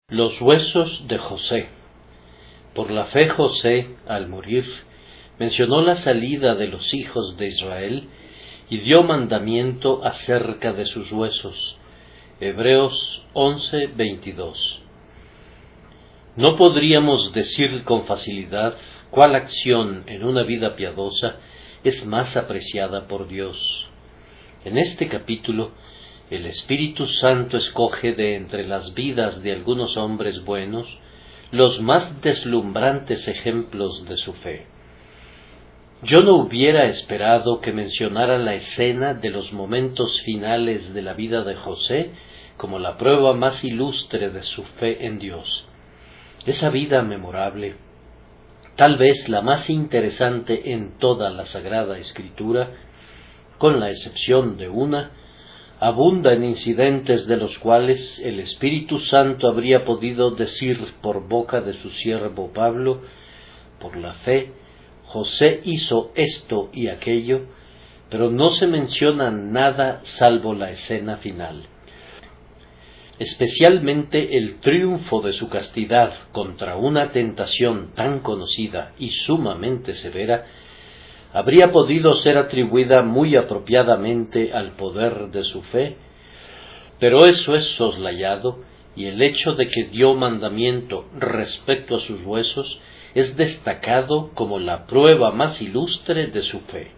Los huesos de José. Por la fe José, al morir, mencionó la salida de los hijos de Israel y dio mandamiento acerca de sus huesos. Hebreos 11:22. No podríamos decir con facilidad cuál acción en una vida piadosa es más apreciada por Dios. En este capítulo, el Espíritu Santo escoge de entre las vidas de algunos hombres buenos los más deslumbrantes ejemplos de su fe. Yo no hubiera esperado que mencionara la escena de los momentos finales de la vida de José como la prueba más ilustre de su fe en Dios. Esa vida memorable, tal vez la más interesante en toda la Sagrada Escritura, con la excepción de una, abunda en incidentes de los cuales el Espíritu Santo habría podido decir por boca de su siervo Pablo: por la fe, José hizo esto y aquello, pero no se menciona nada salvo la escena final. Especialmente el triunfo de su castidad contra una tentación tan conocida y sumamente severa habría podido ser atribuida muy apropiadamente al poder de su fe, pero eso es soslayado, y el hecho de que dio mandamiento respecto a sus huesos es destacado como la prueba más ilustre de su fe.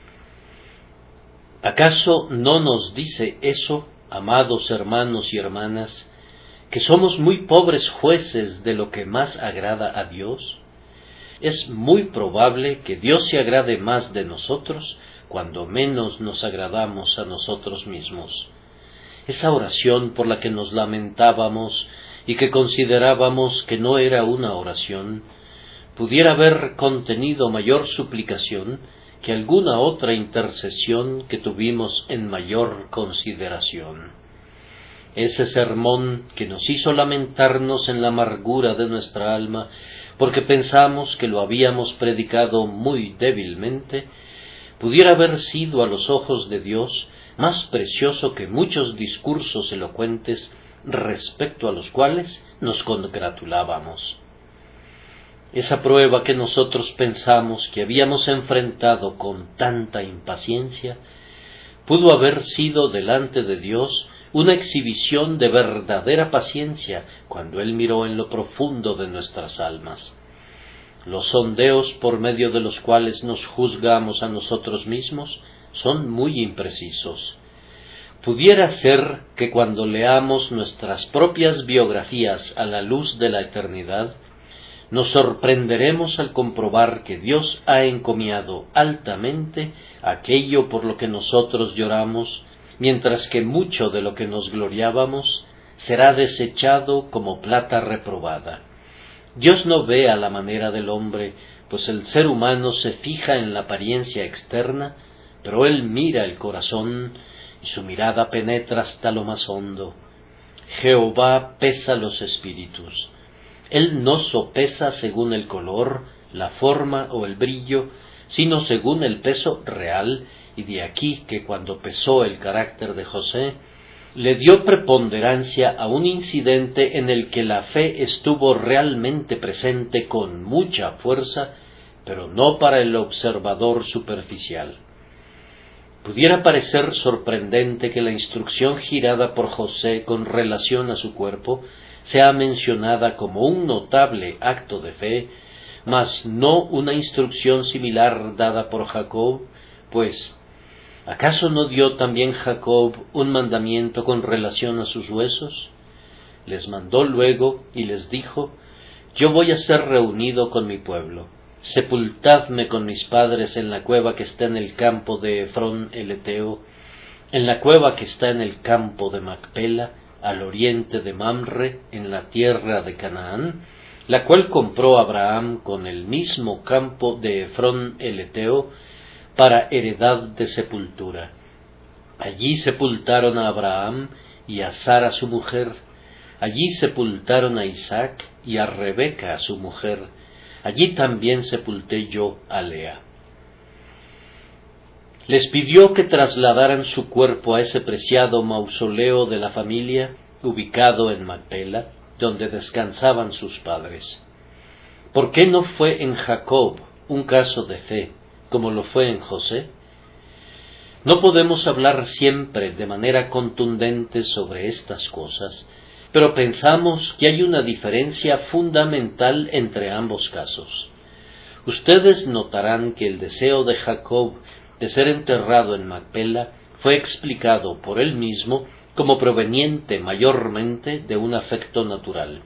¿Acaso no nos dice eso, amados hermanos y hermanas, que somos muy pobres jueces de lo que más agrada a Dios? Es muy probable que Dios se agrade más de nosotros cuando menos nos agradamos a nosotros mismos. Esa oración por la que nos lamentábamos y que considerábamos que no era una oración, pudiera haber contenido mayor suplicación que alguna otra intercesión que tuvimos en mayor consideración. Ese sermón que nos hizo lamentarnos en la amargura de nuestra alma, porque pensamos que lo habíamos predicado muy débilmente, pudiera haber sido a los ojos de Dios más precioso que muchos discursos elocuentes respecto a los cuales nos congratulábamos. Esa prueba que nosotros pensamos que habíamos enfrentado con tanta impaciencia, pudo haber sido delante de Dios una exhibición de verdadera paciencia cuando Él miró en lo profundo de nuestras almas. Los sondeos por medio de los cuales nos juzgamos a nosotros mismos son muy imprecisos. Pudiera ser que cuando leamos nuestras propias biografías a la luz de la eternidad, nos sorprenderemos al comprobar que Dios ha encomiado altamente aquello por lo que nosotros lloramos, mientras que mucho de lo que nos gloriábamos será desechado como plata reprobada. Dios no ve a la manera del hombre, pues el ser humano se fija en la apariencia externa, pero Él mira el corazón y su mirada penetra hasta lo más hondo. Jehová pesa los espíritus. Él no sopesa según el color, la forma o el brillo, sino según el peso real, y de aquí que cuando pesó el carácter de José, le dio preponderancia a un incidente en el que la fe estuvo realmente presente con mucha fuerza, pero no para el observador superficial. Pudiera parecer sorprendente que la instrucción girada por José con relación a su cuerpo sea mencionada como un notable acto de fe, mas no una instrucción similar dada por Jacob, pues ¿acaso no dio también Jacob un mandamiento con relación a sus huesos? Les mandó luego y les dijo: yo voy a ser reunido con mi pueblo. Sepultadme con mis padres en la cueva que está en el campo de Efrón el Eteo, en la cueva que está en el campo de Macpela, al oriente de Mamre, en la tierra de Canaán, la cual compró Abraham con el mismo campo de Efrón el Eteo, para heredad de sepultura. Allí sepultaron a Abraham y a Sara su mujer, allí sepultaron a Isaac y a Rebeca su mujer, allí también sepulté yo a Lea. Les pidió que trasladaran su cuerpo a ese preciado mausoleo de la familia, ubicado en Macpela, donde descansaban sus padres. ¿Por qué no fue en Jacob un caso de fe, como lo fue en José? No podemos hablar siempre de manera contundente sobre estas cosas, pero pensamos que hay una diferencia fundamental entre ambos casos. Ustedes notarán que el deseo de Jacob de ser enterrado en Macpela fue explicado por él mismo como proveniente mayormente de un afecto natural.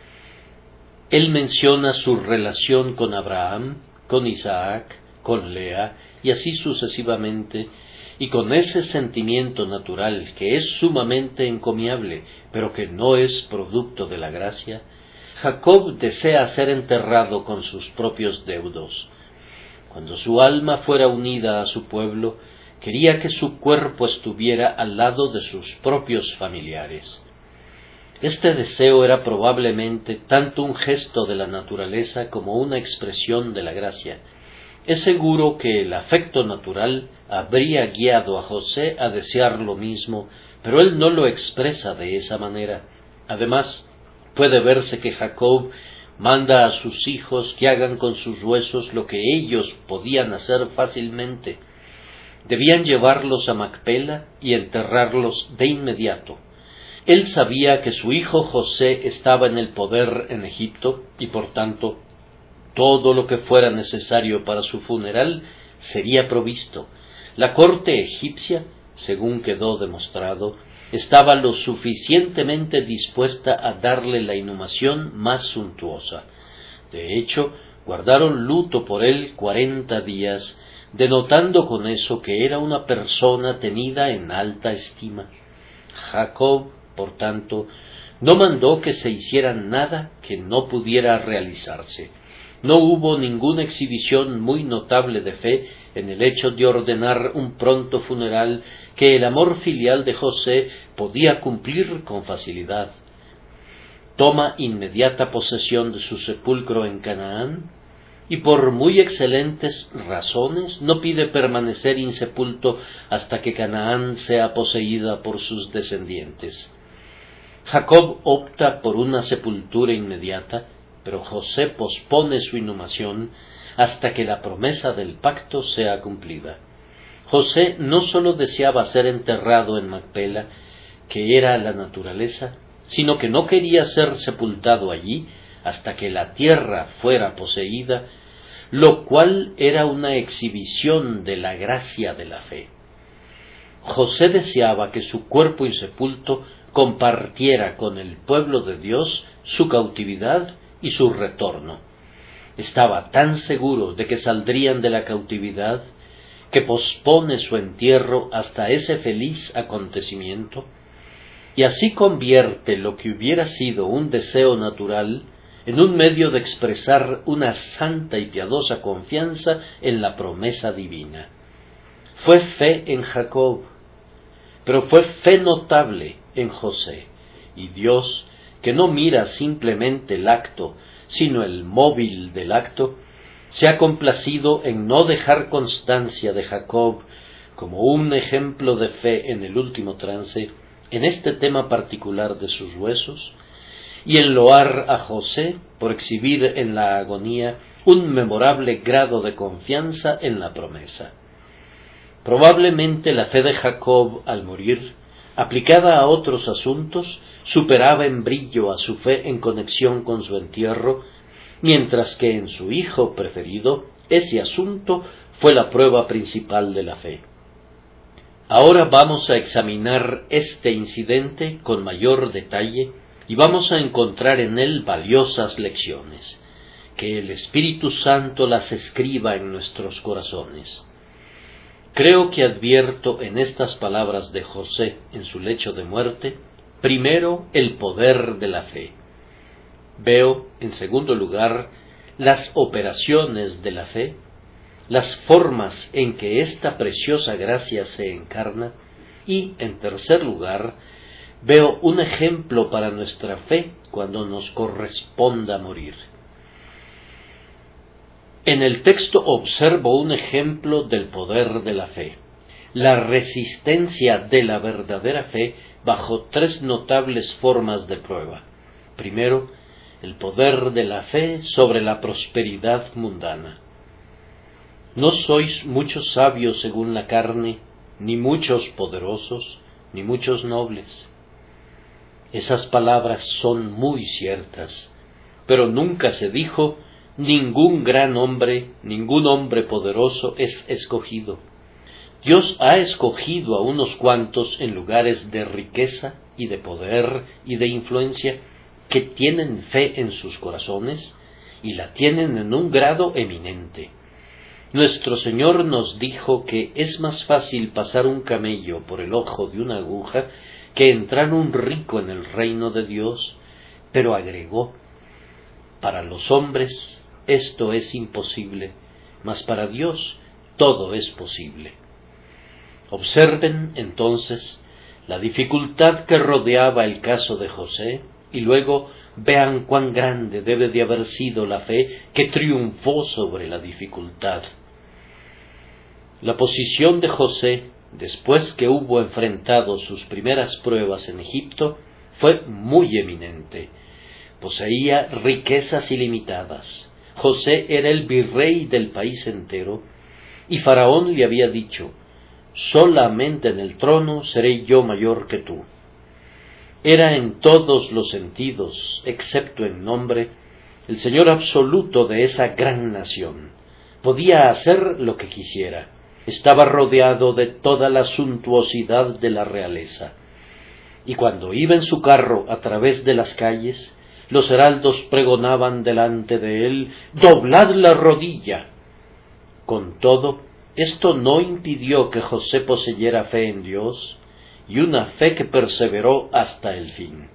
Él menciona su relación con Abraham, con Isaac, con Lea, y así sucesivamente, y con ese sentimiento natural que es sumamente encomiable, pero que no es producto de la gracia, Jacob desea ser enterrado con sus propios deudos. Cuando su alma fuera unida a su pueblo, quería que su cuerpo estuviera al lado de sus propios familiares. Este deseo era probablemente tanto un gesto de la naturaleza como una expresión de la gracia. Es seguro que el afecto natural habría guiado a José a desear lo mismo, pero él no lo expresa de esa manera. Además, puede verse que Jacob manda a sus hijos que hagan con sus huesos lo que ellos podían hacer fácilmente. Debían llevarlos a Macpela y enterrarlos de inmediato. Él sabía que su hijo José estaba en el poder en Egipto y por tanto todo lo que fuera necesario para su funeral sería provisto. La corte egipcia, según quedó demostrado, estaba lo suficientemente dispuesta a darle la inhumación más suntuosa. De hecho, guardaron luto por él 40 días, denotando con eso que era una persona tenida en alta estima. Jacob, por tanto, no mandó que se hiciera nada que no pudiera realizarse. No hubo ninguna exhibición muy notable de fe en el hecho de ordenar un pronto funeral que el amor filial de José podía cumplir con facilidad. Toma inmediata posesión de su sepulcro en Canaán y por muy excelentes razones no pide permanecer insepulto hasta que Canaán sea poseída por sus descendientes. Jacob opta por una sepultura inmediata, pero José pospone su inhumación hasta que la promesa del pacto sea cumplida. José no sólo deseaba ser enterrado en Macpela, que era la naturaleza, sino que no quería ser sepultado allí hasta que la tierra fuera poseída, lo cual era una exhibición de la gracia de la fe. José deseaba que su cuerpo insepulto compartiera con el pueblo de Dios su cautividad y su retorno. Estaba tan seguro de que saldrían de la cautividad que pospone su entierro hasta ese feliz acontecimiento, y así convierte lo que hubiera sido un deseo natural en un medio de expresar una santa y piadosa confianza en la promesa divina. Fue fe en Jacob, pero fue fe notable en José, y Dios, que no mira simplemente el acto, sino el móvil del acto, se ha complacido en no dejar constancia de Jacob como un ejemplo de fe en el último trance, en este tema particular de sus huesos, y en loar a José por exhibir en la agonía un memorable grado de confianza en la promesa. Probablemente la fe de Jacob al morir, aplicada a otros asuntos, superaba en brillo a su fe en conexión con su entierro, mientras que en su hijo preferido ese asunto fue la prueba principal de la fe. Ahora vamos a examinar este incidente con mayor detalle y vamos a encontrar en él valiosas lecciones. Que el Espíritu Santo las escriba en nuestros corazones. Creo que advierto en estas palabras de José en su lecho de muerte, primero, el poder de la fe. Veo, en segundo lugar, las operaciones de la fe, las formas en que esta preciosa gracia se encarna, y, en tercer lugar, veo un ejemplo para nuestra fe cuando nos corresponda morir. En el texto observo un ejemplo del poder de la fe, la resistencia de la verdadera fe bajo tres notables formas de prueba. Primero, el poder de la fe sobre la prosperidad mundana. No sois muchos sabios según la carne, ni muchos poderosos, ni muchos nobles. Esas palabras son muy ciertas, pero nunca se dijo, ningún gran hombre, ningún hombre poderoso es escogido. Dios ha escogido a unos cuantos en lugares de riqueza y de poder y de influencia, que tienen fe en sus corazones y la tienen en un grado eminente. Nuestro Señor nos dijo que es más fácil pasar un camello por el ojo de una aguja que entrar un rico en el reino de Dios, pero agregó, para los hombres esto es imposible, mas para Dios todo es posible. Observen entonces la dificultad que rodeaba el caso de José, y luego vean cuán grande debe de haber sido la fe que triunfó sobre la dificultad. La posición de José, después que hubo enfrentado sus primeras pruebas en Egipto, fue muy eminente. Poseía riquezas ilimitadas. José era el virrey del país entero, y Faraón le había dicho, solamente en el trono seré yo mayor que tú. Era en todos los sentidos, excepto en nombre, el señor absoluto de esa gran nación. Podía hacer lo que quisiera. Estaba rodeado de toda la suntuosidad de la realeza. Y cuando iba en su carro a través de las calles, los heraldos pregonaban delante de él, «¡Doblad la rodilla!». Con todo, esto no impidió que José poseyera fe en Dios, y una fe que perseveró hasta el fin.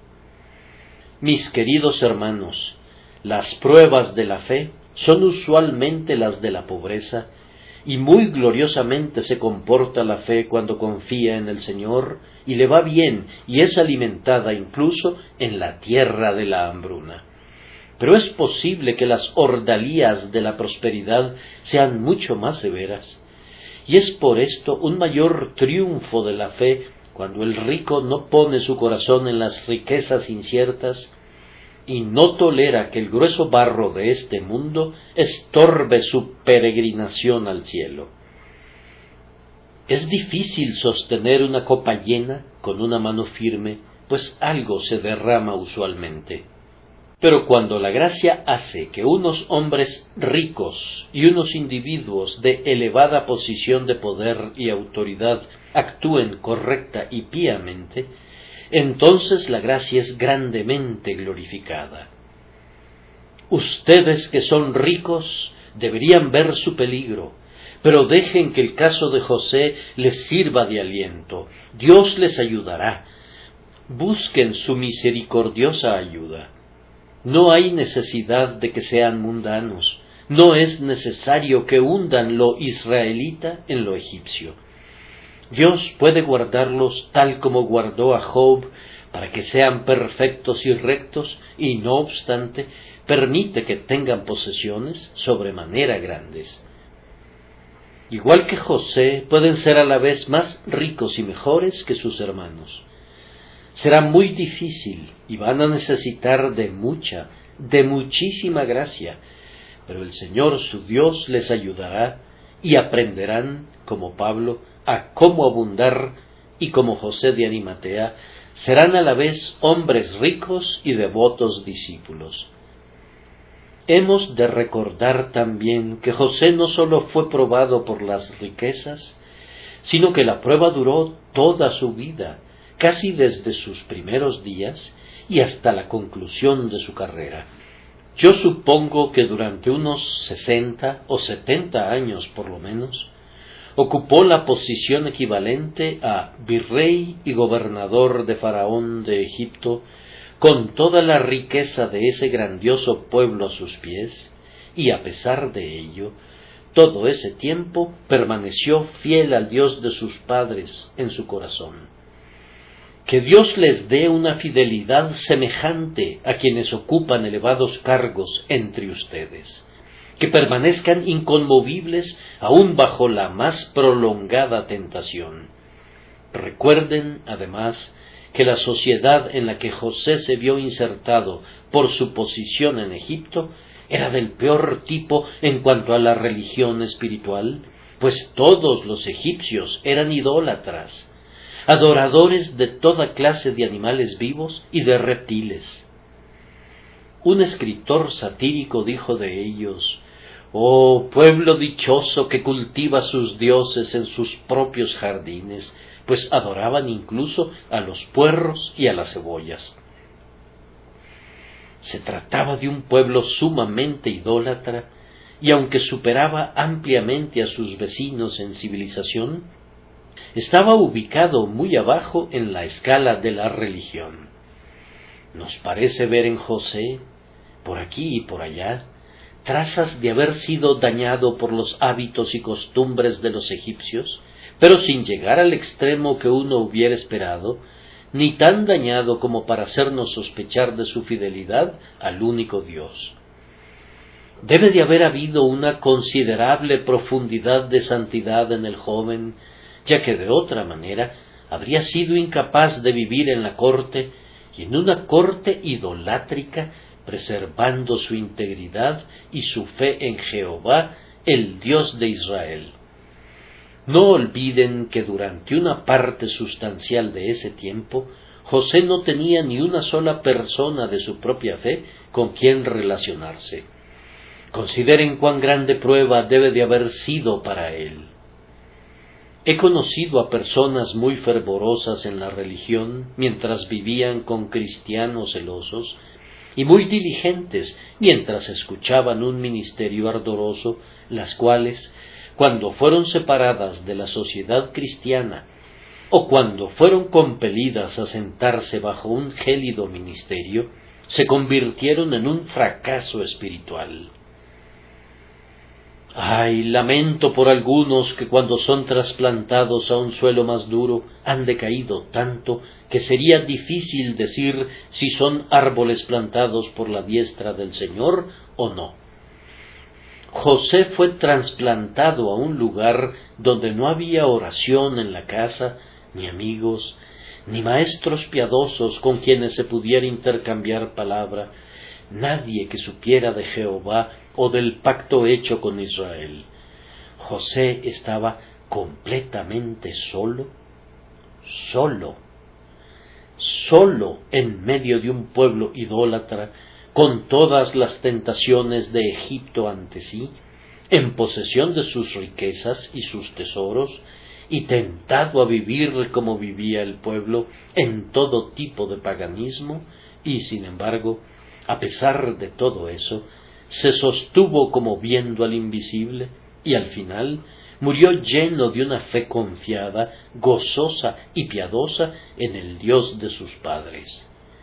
Mis queridos hermanos, las pruebas de la fe son usualmente las de la pobreza, y muy gloriosamente se comporta la fe cuando confía en el Señor, y le va bien, y es alimentada incluso en la tierra de la hambruna. Pero es posible que las ordalías de la prosperidad sean mucho más severas, y es por esto un mayor triunfo de la fe cuando el rico no pone su corazón en las riquezas inciertas y no tolera que el grueso barro de este mundo estorbe su peregrinación al cielo. Es difícil sostener una copa llena con una mano firme, pues algo se derrama usualmente. Pero cuando la gracia hace que unos hombres ricos y unos individuos de elevada posición de poder y autoridad actúen correcta y piamente, entonces la gracia es grandemente glorificada. Ustedes que son ricos deberían ver su peligro, pero dejen que el caso de José les sirva de aliento. Dios les ayudará. Busquen su misericordiosa ayuda. No hay necesidad de que sean mundanos. No es necesario que hundan lo israelita en lo egipcio. Dios puede guardarlos tal como guardó a Job, para que sean perfectos y rectos, y no obstante, permite que tengan posesiones sobremanera grandes. Igual que José, pueden ser a la vez más ricos y mejores que sus hermanos. Será muy difícil y van a necesitar de muchísima gracia, pero el Señor su Dios les ayudará y aprenderán, como Pablo, a cómo abundar, y como José de Arimatea, serán a la vez hombres ricos y devotos discípulos. Hemos de recordar también que José no sólo fue probado por las riquezas, sino que la prueba duró toda su vida, casi desde sus primeros días y hasta la conclusión de su carrera. Yo supongo que durante unos 60 o 70 años por lo menos, ocupó la posición equivalente a virrey y gobernador de Faraón de Egipto, con toda la riqueza de ese grandioso pueblo a sus pies, y a pesar de ello, todo ese tiempo permaneció fiel al Dios de sus padres en su corazón. Que Dios les dé una fidelidad semejante a quienes ocupan elevados cargos entre ustedes, que permanezcan inconmovibles aún bajo la más prolongada tentación. Recuerden, además, que la sociedad en la que José se vio insertado por su posición en Egipto era del peor tipo en cuanto a la religión espiritual, pues todos los egipcios eran idólatras, adoradores de toda clase de animales vivos y de reptiles. Un escritor satírico dijo de ellos: «Oh pueblo dichoso que cultiva sus dioses en sus propios jardines», pues adoraban incluso a los puerros y a las cebollas. Se trataba de un pueblo sumamente idólatra, y aunque superaba ampliamente a sus vecinos en civilización, estaba ubicado muy abajo en la escala de la religión. Nos parece ver en José, por aquí y por allá, trazas de haber sido dañado por los hábitos y costumbres de los egipcios, pero sin llegar al extremo que uno hubiera esperado, ni tan dañado como para hacernos sospechar de su fidelidad al único Dios. Debe de haber habido una considerable profundidad de santidad en el joven, ya que de otra manera habría sido incapaz de vivir en la corte, y en una corte idolátrica, preservando su integridad y su fe en Jehová, el Dios de Israel. No olviden que durante una parte sustancial de ese tiempo, José no tenía ni una sola persona de su propia fe con quien relacionarse. Consideren cuán grande prueba debe de haber sido para él. He conocido a personas muy fervorosas en la religión mientras vivían con cristianos celosos, y muy diligentes mientras escuchaban un ministerio ardoroso, las cuales, cuando fueron separadas de la sociedad cristiana, o cuando fueron compelidas a sentarse bajo un gélido ministerio, se convirtieron en un fracaso espiritual. Ay, lamento por algunos que cuando son trasplantados a un suelo más duro han decaído tanto que sería difícil decir si son árboles plantados por la diestra del Señor o no. José fue trasplantado a un lugar donde no había oración en la casa, ni amigos, ni maestros piadosos con quienes se pudiera intercambiar palabra, nadie que supiera de Jehová o del pacto hecho con Israel. José estaba completamente solo en medio de un pueblo idólatra, con todas las tentaciones de Egipto ante sí, en posesión de sus riquezas y sus tesoros, y tentado a vivir como vivía el pueblo, en todo tipo de paganismo, y sin embargo, a pesar de todo eso, se sostuvo como viendo al invisible, y al final murió lleno de una fe confiada, gozosa y piadosa en el Dios de sus padres.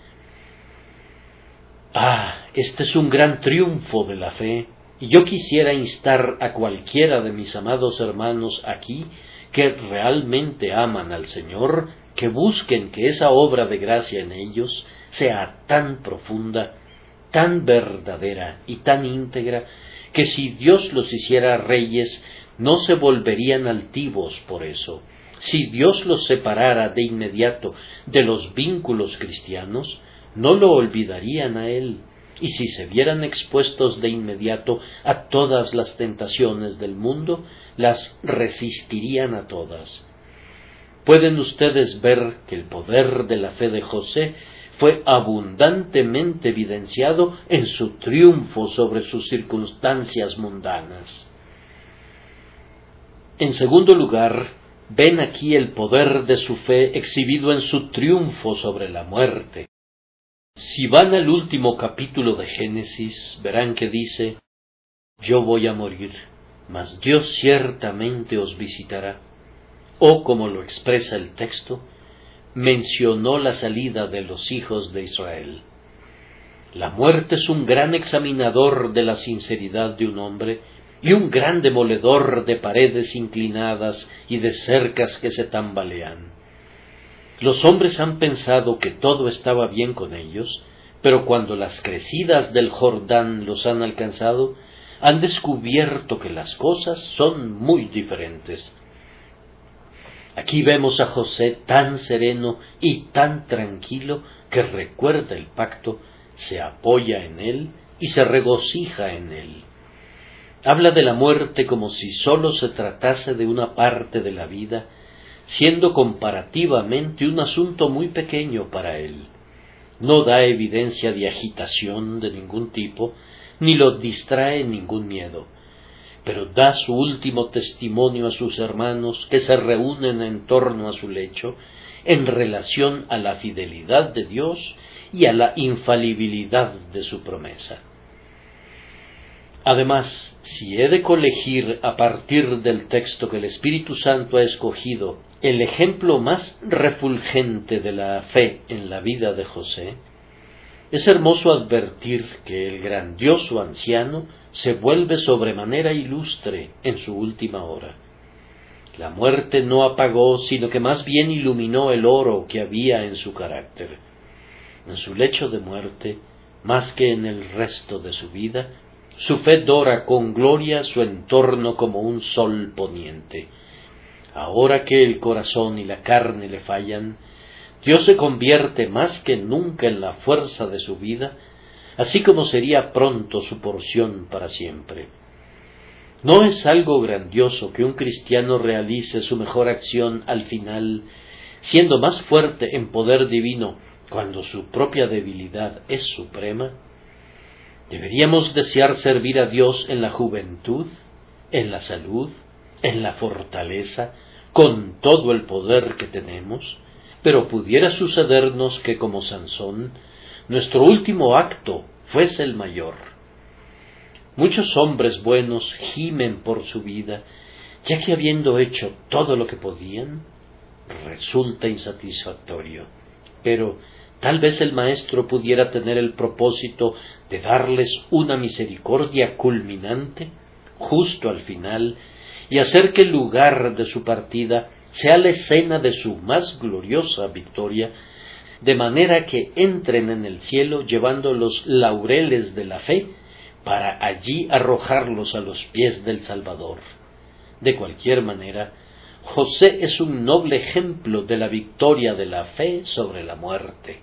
Este es un gran triunfo de la fe, y yo quisiera instar a cualquiera de mis amados hermanos aquí que realmente aman al Señor, que busquen que esa obra de gracia en ellos sea tan profunda, tan verdadera y tan íntegra, que si Dios los hiciera reyes, no se volverían altivos por eso. Si Dios los separara de inmediato de los vínculos cristianos, no lo olvidarían a Él, y si se vieran expuestos de inmediato a todas las tentaciones del mundo, las resistirían a todas. Pueden ustedes ver que el poder de la fe de José fue abundantemente evidenciado en su triunfo sobre sus circunstancias mundanas. En segundo lugar, ven aquí el poder de su fe exhibido en su triunfo sobre la muerte. Si van al último capítulo de Génesis, verán que dice: «Yo voy a morir, mas Dios ciertamente os visitará». O, como lo expresa el texto, mencionó la salida de los hijos de Israel. La muerte es un gran examinador de la sinceridad de un hombre y un gran demoledor de paredes inclinadas y de cercas que se tambalean. Los hombres han pensado que todo estaba bien con ellos, pero cuando las crecidas del Jordán los han alcanzado, han descubierto que las cosas son muy diferentes. Aquí vemos a José tan sereno y tan tranquilo que recuerda el pacto, se apoya en él y se regocija en él. Habla de la muerte como si sólo se tratase de una parte de la vida, siendo comparativamente un asunto muy pequeño para él. No da evidencia de agitación de ningún tipo, ni lo distrae ningún miedo, pero da su último testimonio a sus hermanos que se reúnen en torno a su lecho, en relación a la fidelidad de Dios y a la infalibilidad de su promesa. Además, si he de colegir a partir del texto que el Espíritu Santo ha escogido el ejemplo más refulgente de la fe en la vida de José, es hermoso advertir que el grandioso anciano se vuelve sobremanera ilustre en su última hora. La muerte no apagó, sino que más bien iluminó el oro que había en su carácter. En su lecho de muerte, más que en el resto de su vida, su fe dora con gloria su entorno como un sol poniente. Ahora que el corazón y la carne le fallan, Dios se convierte más que nunca en la fuerza de su vida, así como sería pronto su porción para siempre. ¿No es algo grandioso que un cristiano realice su mejor acción al final, siendo más fuerte en poder divino cuando su propia debilidad es suprema? ¿Deberíamos desear servir a Dios en la juventud, en la salud, en la fortaleza, con todo el poder que tenemos? Pero pudiera sucedernos que, como Sansón, nuestro último acto fuese el mayor. Muchos hombres buenos gimen por su vida, ya que habiendo hecho todo lo que podían, resulta insatisfactorio. Pero tal vez el Maestro pudiera tener el propósito de darles una misericordia culminante, justo al final, y hacer que el lugar de su partida sea la escena de su más gloriosa victoria, de manera que entren en el cielo llevando los laureles de la fe, para allí arrojarlos a los pies del Salvador. De cualquier manera, José es un noble ejemplo de la victoria de la fe sobre la muerte.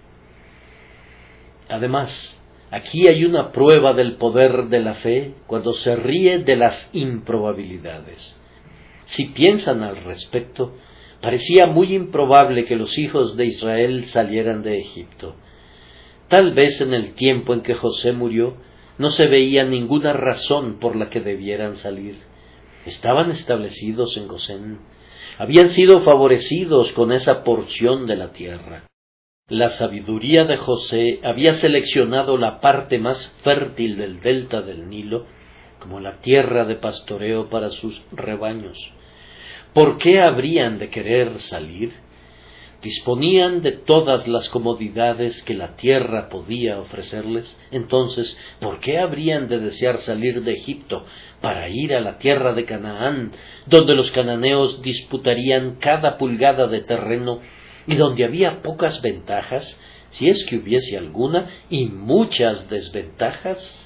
Además, aquí hay una prueba del poder de la fe cuando se ríe de las improbabilidades. Si piensan al respecto, parecía muy improbable que los hijos de Israel salieran de Egipto. Tal vez en el tiempo en que José murió, no se veía ninguna razón por la que debieran salir. Estaban establecidos en Gosén, habían sido favorecidos con esa porción de la tierra. La sabiduría de José había seleccionado la parte más fértil del delta del Nilo como la tierra de pastoreo para sus rebaños. ¿Por qué habrían de querer salir? Disponían de todas las comodidades que la tierra podía ofrecerles. Entonces, ¿por qué habrían de desear salir de Egipto para ir a la tierra de Canaán, donde los cananeos disputarían cada pulgada de terreno y donde había pocas ventajas, si es que hubiese alguna, y muchas desventajas?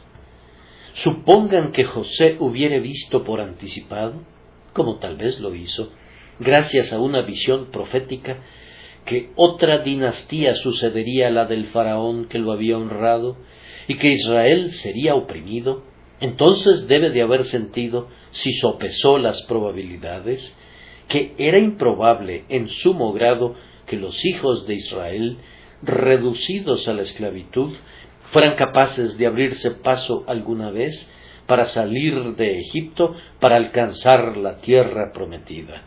Supongan que José hubiere visto por anticipado, como tal vez lo hizo, gracias a una visión profética, que otra dinastía sucedería a la del faraón que lo había honrado, y que Israel sería oprimido. Entonces debe de haber sentido, si sopesó las probabilidades, que era improbable en sumo grado que los hijos de Israel, reducidos a la esclavitud, fueran capaces de abrirse paso alguna vez para salir de Egipto para alcanzar la tierra prometida.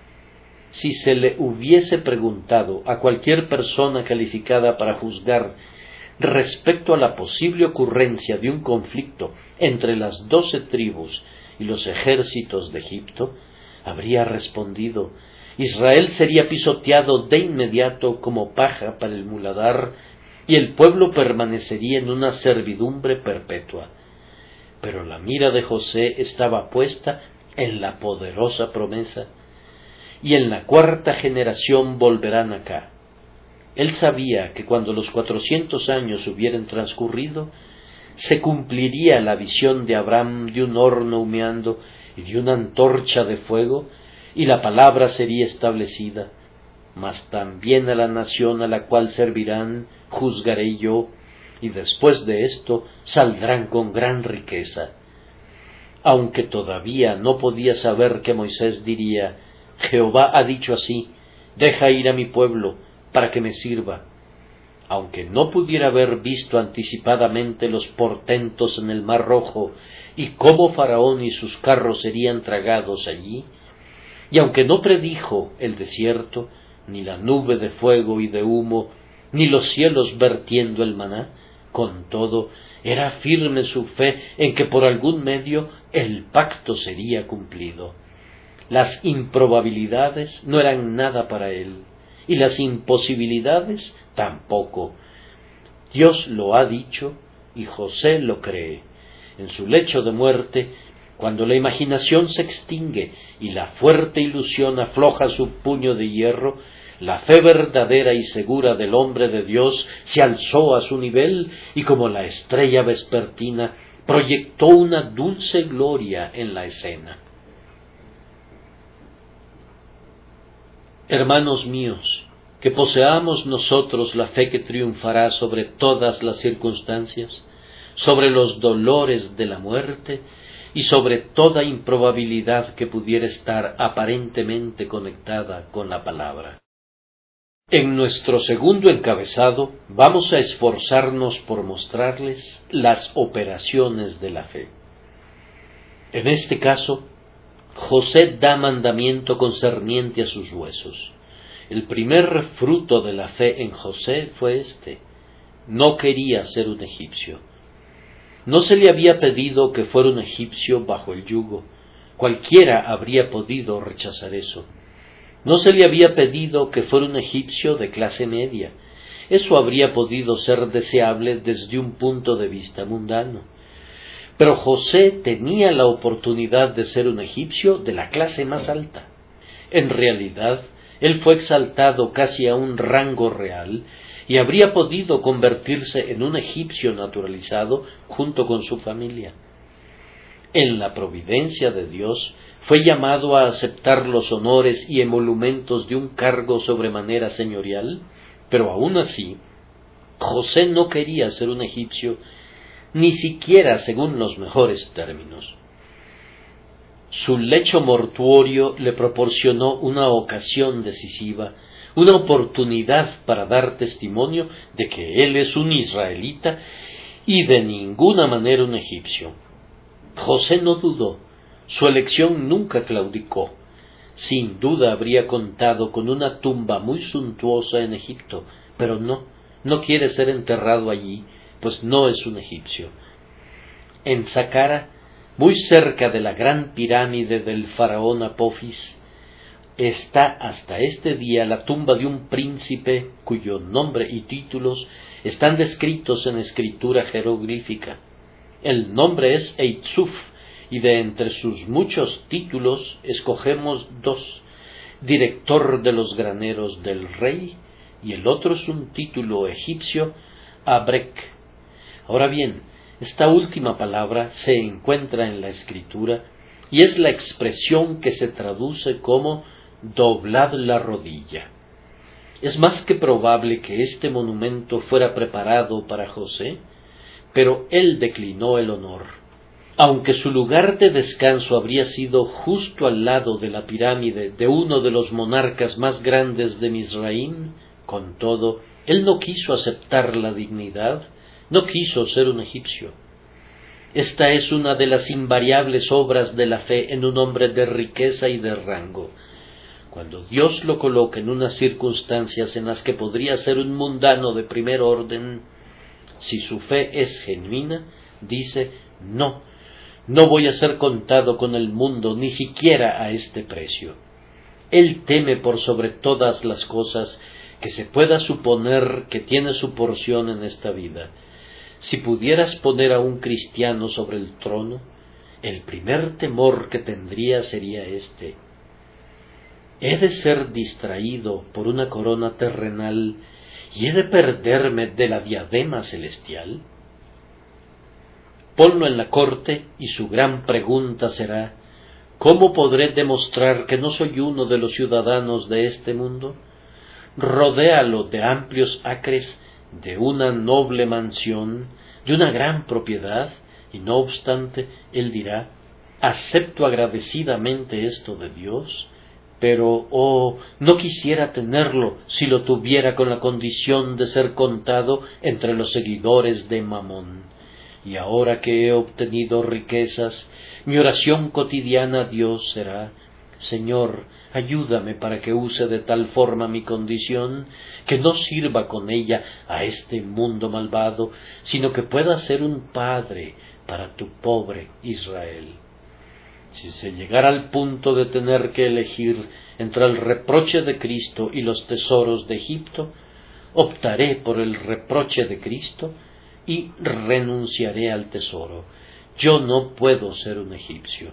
Si se le hubiese preguntado a cualquier persona calificada para juzgar respecto a la posible ocurrencia de un conflicto entre las 12 tribus y los ejércitos de Egipto, habría respondido: Israel sería pisoteado de inmediato como paja para el muladar, y el pueblo permanecería en una servidumbre perpetua. Pero la mira de José estaba puesta en la poderosa promesa: y en la 4ª generación volverán acá. Él sabía que cuando los 400 años hubieran transcurrido, se cumpliría la visión de Abraham de un horno humeando y de una antorcha de fuego, y la palabra sería establecida. Mas también a la nación a la cual servirán juzgaré yo, y después de esto saldrán con gran riqueza. Aunque todavía no podía saber que Moisés diría: Jehová ha dicho así, deja ir a mi pueblo, para que me sirva. Aunque no pudiera haber visto anticipadamente los portentos en el Mar Rojo, y cómo Faraón y sus carros serían tragados allí, y aunque no predijo el desierto, ni la nube de fuego y de humo, ni los cielos vertiendo el maná, con todo, era firme su fe en que por algún medio el pacto sería cumplido. Las improbabilidades no eran nada para él, y las imposibilidades tampoco. Dios lo ha dicho, y José lo cree. En su lecho de muerte, cuando la imaginación se extingue y la fuerte ilusión afloja su puño de hierro, la fe verdadera y segura del hombre de Dios se alzó a su nivel y como la estrella vespertina proyectó una dulce gloria en la escena. Hermanos míos, que poseamos nosotros la fe que triunfará sobre todas las circunstancias, sobre los dolores de la muerte y sobre toda improbabilidad que pudiera estar aparentemente conectada con la palabra. En nuestro segundo encabezado vamos a esforzarnos por mostrarles las operaciones de la fe. En este caso, José da mandamiento concerniente a sus huesos. El primer fruto de la fe en José fue este: no quería ser un egipcio. No se le había pedido que fuera un egipcio bajo el yugo. Cualquiera habría podido rechazar eso. No se le había pedido que fuera un egipcio de clase media. Eso habría podido ser deseable desde un punto de vista mundano. Pero José tenía la oportunidad de ser un egipcio de la clase más alta. En realidad, él fue exaltado casi a un rango real y habría podido convertirse en un egipcio naturalizado junto con su familia. En la providencia de Dios, fue llamado a aceptar los honores y emolumentos de un cargo sobremanera señorial, pero aún así, José no quería ser un egipcio, ni siquiera según los mejores términos. Su lecho mortuorio le proporcionó una ocasión decisiva, una oportunidad para dar testimonio de que él es un israelita y de ninguna manera un egipcio. José no dudó. Su elección nunca claudicó. Sin duda habría contado con una tumba muy suntuosa en Egipto, pero no quiere ser enterrado allí, pues no es un egipcio. En Saqqara, muy cerca de la gran pirámide del faraón Apophis, está hasta este día la tumba de un príncipe cuyo nombre y títulos están descritos en escritura jeroglífica. El nombre es Eitzuf, y de entre sus muchos títulos escogemos dos: director de los graneros del rey, y el otro es un título egipcio, Abrek. Ahora bien, esta última palabra se encuentra en la escritura y es la expresión que se traduce como doblad la rodilla. Es más que probable que este monumento fuera preparado para José, pero él declinó el honor. Aunque su lugar de descanso habría sido justo al lado de la pirámide de uno de los monarcas más grandes de Mizraim, con todo, él no quiso aceptar la dignidad, no quiso ser un egipcio. Esta es una de las invariables obras de la fe en un hombre de riqueza y de rango. Cuando Dios lo coloca en unas circunstancias en las que podría ser un mundano de primer orden, si su fe es genuina, dice: no voy a ser contado con el mundo, ni siquiera a este precio. Él teme por sobre todas las cosas que se pueda suponer que tiene su porción en esta vida. Si pudieras poner a un cristiano sobre el trono, el primer temor que tendría sería este: ¿he de ser distraído por una corona terrenal y he de perderme de la diadema celestial? Ponlo en la corte y su gran pregunta será: ¿Cómo podré demostrar que no soy uno de los ciudadanos de este mundo? Rodéalo de amplios acres, de una noble mansión, de una gran propiedad, y no obstante, él dirá, acepto agradecidamente esto de Dios, pero, oh, no quisiera tenerlo si lo tuviera con la condición de ser contado entre los seguidores de Mamón. Y ahora que he obtenido riquezas, mi oración cotidiana a Dios será, Señor, ayúdame para que use de tal forma mi condición, que no sirva con ella a este mundo malvado, sino que pueda ser un padre para tu pobre Israel. Si se llegara al punto de tener que elegir entre el reproche de Cristo y los tesoros de Egipto, optaré por el reproche de Cristo y renunciaré al tesoro. Yo no puedo ser un egipcio.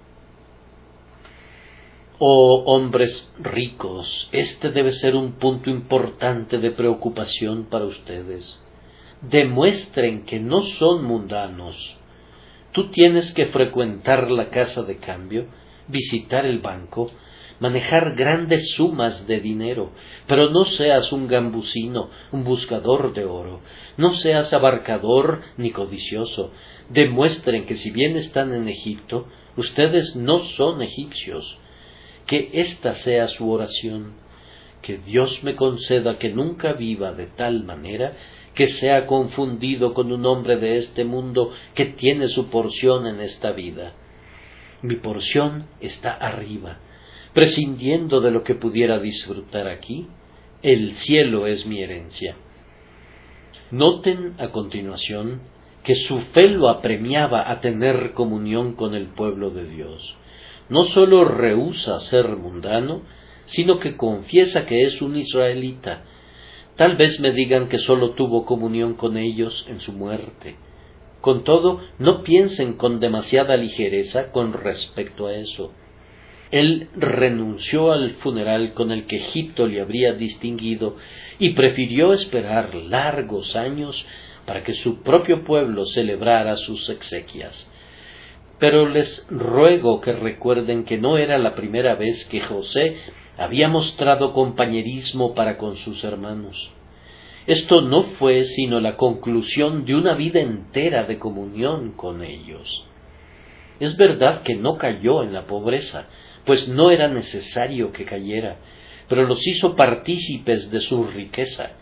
Oh hombres ricos, este debe ser un punto importante de preocupación para ustedes. Demuestren que no son mundanos. Tú tienes que frecuentar la casa de cambio, visitar el banco, manejar grandes sumas de dinero, pero no seas un gambusino, un buscador de oro, no seas abarcador ni codicioso. Demuestren que si bien están en Egipto, ustedes no son egipcios. Que esta sea su oración, que Dios me conceda que nunca viva de tal manera que sea confundido con un hombre de este mundo que tiene su porción en esta vida. Mi porción está arriba, prescindiendo de lo que pudiera disfrutar aquí, el cielo es mi herencia. Noten a continuación que su fe lo apremiaba a tener comunión con el pueblo de Dios. No sólo rehúsa ser mundano, sino que confiesa que es un israelita. Tal vez me digan que sólo tuvo comunión con ellos en su muerte. Con todo, no piensen con demasiada ligereza con respecto a eso. Él renunció al funeral con el que Egipto le habría distinguido y prefirió esperar largos años para que su propio pueblo celebrara sus exequias. Pero les ruego que recuerden que no era la primera vez que José había mostrado compañerismo para con sus hermanos. Esto no fue sino la conclusión de una vida entera de comunión con ellos. Es verdad que no cayó en la pobreza, pues no era necesario que cayera, pero los hizo partícipes de su riqueza.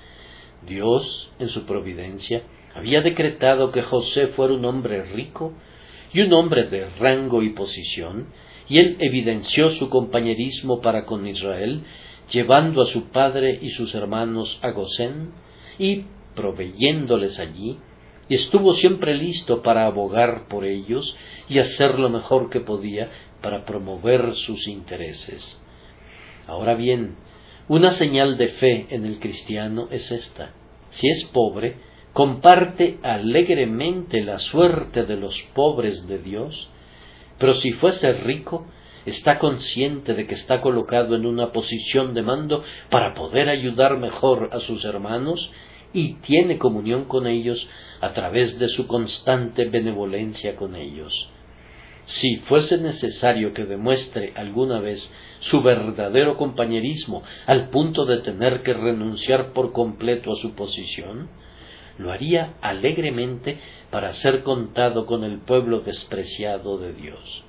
Dios, en su providencia, había decretado que José fuera un hombre rico y un hombre de rango y posición, y él evidenció su compañerismo para con Israel, llevando a su padre y sus hermanos a Gosén, y proveyéndoles allí, y estuvo siempre listo para abogar por ellos y hacer lo mejor que podía para promover sus intereses. Ahora bien, una señal de fe en el cristiano es esta: si es pobre, comparte alegremente la suerte de los pobres de Dios, pero si fuese rico, está consciente de que está colocado en una posición de mando para poder ayudar mejor a sus hermanos y tiene comunión con ellos a través de su constante benevolencia con ellos. Si fuese necesario que demuestre alguna vez su verdadero compañerismo al punto de tener que renunciar por completo a su posición, lo haría alegremente para ser contado con el pueblo despreciado de Dios.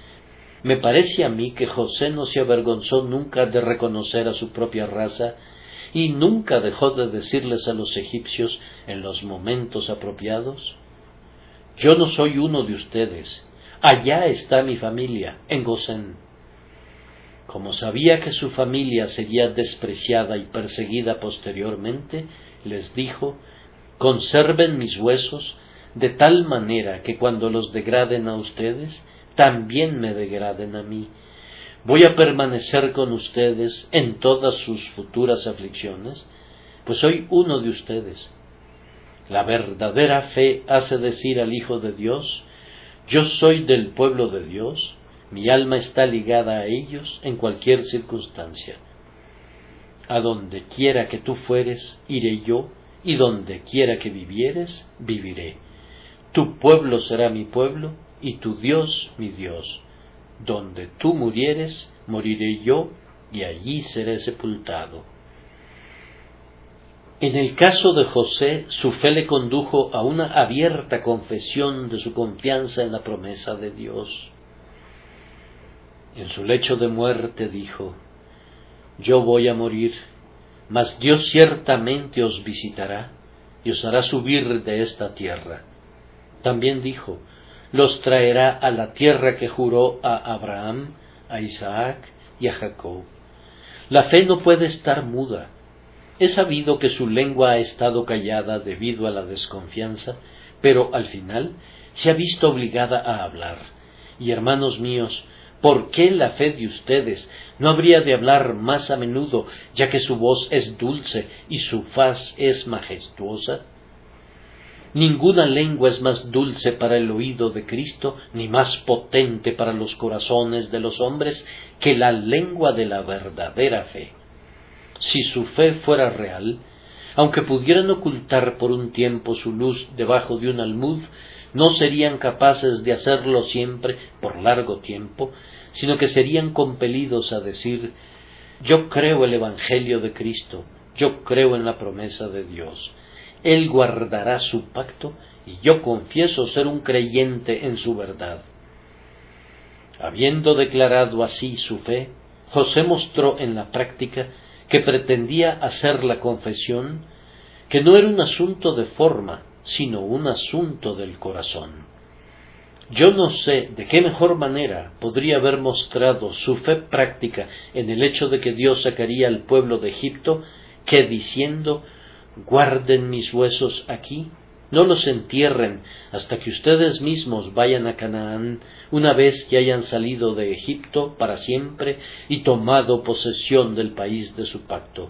Me parece a mí que José no se avergonzó nunca de reconocer a su propia raza y nunca dejó de decirles a los egipcios en los momentos apropiados: yo no soy uno de ustedes, allá está mi familia, en Gosén. Como sabía que su familia sería despreciada y perseguida posteriormente, les dijo: conserven mis huesos de tal manera que cuando los degraden a ustedes, también me degraden a mí. Voy a permanecer con ustedes en todas sus futuras aflicciones, pues soy uno de ustedes. La verdadera fe hace decir al Hijo de Dios: yo soy del pueblo de Dios, mi alma está ligada a ellos en cualquier circunstancia. A donde quiera que tú fueres, iré yo, y donde quiera que vivieres, viviré. Tu pueblo será mi pueblo, y tu Dios mi Dios. donde tú murieres, moriré yo, y allí seré sepultado. En el caso de José, su fe le condujo a una abierta confesión de su confianza en la promesa de Dios. En su lecho de muerte dijo: yo voy a morir, mas Dios ciertamente os visitará y os hará subir de esta tierra. También dijo: los traerá a la tierra que juró a Abraham, a Isaac y a Jacob. La fe no puede estar muda. Es sabido que su lengua ha estado callada debido a la desconfianza, pero al final se ha visto obligada a hablar. Y hermanos míos, ¿por qué la fe de ustedes no habría de hablar más a menudo, ya que su voz es dulce y su faz es majestuosa? Ninguna lengua es más dulce para el oído de Cristo, ni más potente para los corazones de los hombres, que la lengua de la verdadera fe. Si su fe fuera real, aunque pudieran ocultar por un tiempo su luz debajo de un almud, no serían capaces de hacerlo siempre por largo tiempo, sino que serían compelidos a decir: yo creo el Evangelio de Cristo, yo creo en la promesa de Dios. Él guardará su pacto y yo confieso ser un creyente en su verdad. Habiendo declarado así su fe, José mostró en la práctica que pretendía hacer la confesión, que no era un asunto de forma, sino un asunto del corazón. Yo no sé de qué mejor manera podría haber mostrado su fe práctica en el hecho de que Dios sacaría al pueblo de Egipto, que diciendo: guarden mis huesos aquí, no los entierren hasta que ustedes mismos vayan a Canaán, una vez que hayan salido de Egipto para siempre y tomado posesión del país de su pacto.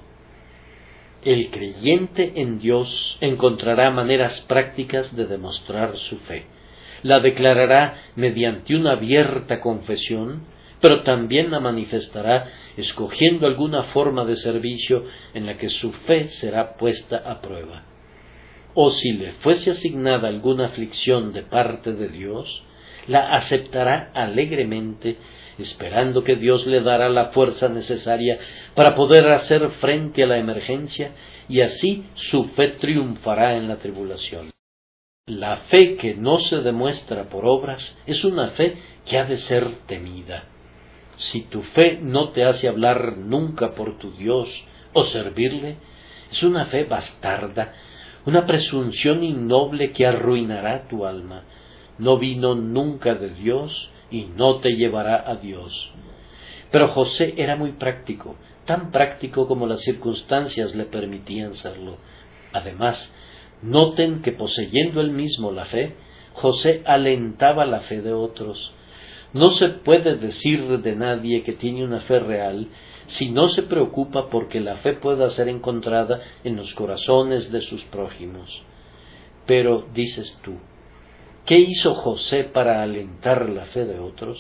El creyente en Dios encontrará maneras prácticas de demostrar su fe. La declarará mediante una abierta confesión, pero también la manifestará escogiendo alguna forma de servicio en la que su fe será puesta a prueba. O si le fuese asignada alguna aflicción de parte de Dios, la aceptará alegremente, esperando que Dios le dará la fuerza necesaria para poder hacer frente a la emergencia, y así su fe triunfará en la tribulación. La fe que no se demuestra por obras es una fe que ha de ser temida. Si tu fe no te hace hablar nunca por tu Dios o servirle, es una fe bastarda, una presunción innoble que arruinará tu alma. No vino nunca de Dios y no te llevará a Dios. Pero José era muy práctico, tan práctico como las circunstancias le permitían serlo. Además, noten que poseyendo él mismo la fe, José alentaba la fe de otros. No se puede decir de nadie que tiene una fe real si no se preocupa porque la fe pueda ser encontrada en los corazones de sus prójimos. Pero, dices tú, ¿qué hizo José para alentar la fe de otros?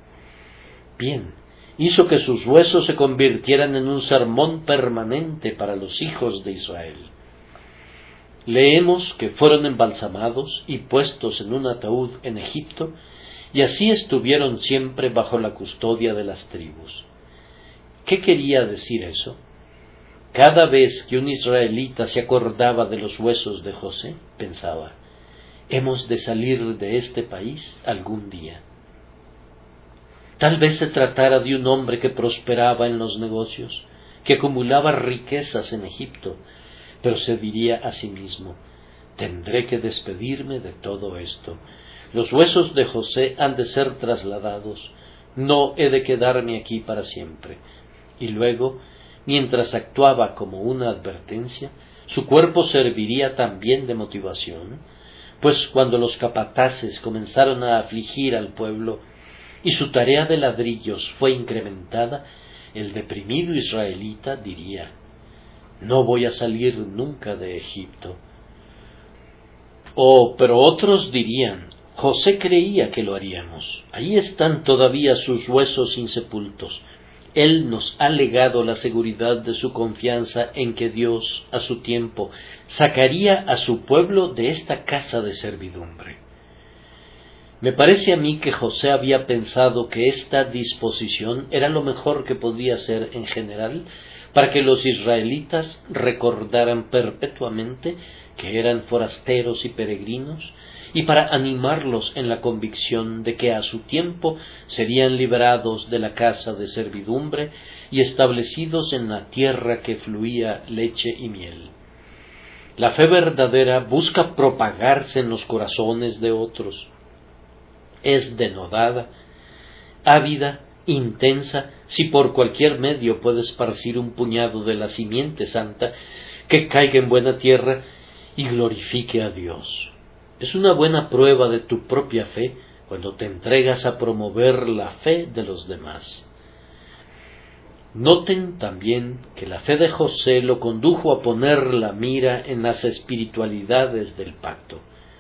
Bien, hizo que sus huesos se convirtieran en un sermón permanente para los hijos de Israel. Leemos que fueron embalsamados y puestos en un ataúd en Egipto, y así estuvieron siempre bajo la custodia de las tribus. ¿Qué quería decir eso? Cada vez que un israelita se acordaba de los huesos de José, pensaba: hemos de salir de este país algún día. Tal vez se tratara de un hombre que prosperaba en los negocios, que acumulaba riquezas en Egipto, pero se diría a sí mismo: tendré que despedirme de todo esto. Los huesos de José han de ser trasladados, no he de quedarme aquí para siempre. Y luego, mientras actuaba como una advertencia, su cuerpo serviría también de motivación, pues cuando los capataces comenzaron a afligir al pueblo y su tarea de ladrillos fue incrementada, el deprimido israelita diría: no voy a salir nunca de Egipto. Pero otros dirían: José creía que lo haríamos. Ahí están todavía sus huesos insepultos. Él nos ha legado la seguridad de su confianza en que Dios, a su tiempo, sacaría a su pueblo de esta casa de servidumbre. Me parece a mí que José había pensado que esta disposición era lo mejor que podía hacer en general para que los israelitas recordaran perpetuamente que eran forasteros y peregrinos, y para animarlos en la convicción de que a su tiempo serían liberados de la casa de servidumbre y establecidos en la tierra que fluía leche y miel. La fe verdadera busca propagarse en los corazones de otros. Es denodada, ávida, intensa, si por cualquier medio puede esparcir un puñado de la simiente santa que caiga en buena tierra y glorifique a Dios. Es una buena prueba de tu propia fe cuando te entregas a promover la fe de los demás. Noten también que la fe de José lo condujo a poner la mira en las espiritualidades del pacto.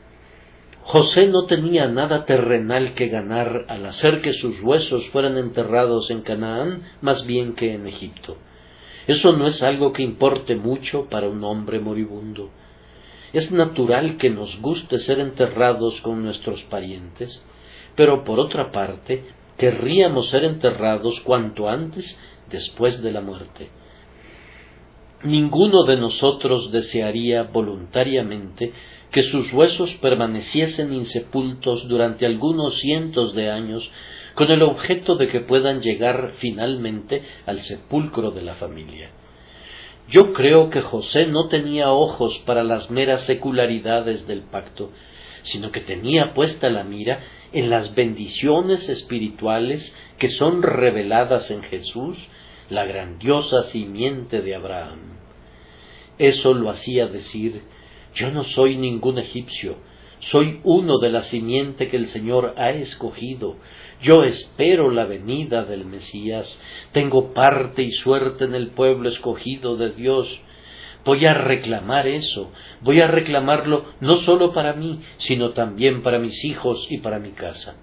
José no tenía nada terrenal que ganar al hacer que sus huesos fueran enterrados en Canaán más bien que en Egipto. Eso no es algo que importe mucho para un hombre moribundo. Es natural que nos guste ser enterrados con nuestros parientes, pero por otra parte, querríamos ser enterrados cuanto antes después de la muerte. Ninguno de nosotros desearía voluntariamente que sus huesos permaneciesen insepultos durante algunos cientos de años con el objeto de que puedan llegar finalmente al sepulcro de la familia. Yo creo que José no tenía ojos para las meras secularidades del pacto, sino que tenía puesta la mira en las bendiciones espirituales que son reveladas en Jesús, la grandiosa simiente de Abraham. Eso lo hacía decir: yo no soy ningún egipcio, soy uno de la simiente que el Señor ha escogido. Yo espero la venida del Mesías, tengo parte y suerte en el pueblo escogido de Dios. Voy a reclamar eso, voy a reclamarlo no solo para mí, sino también para mis hijos y para mi casa.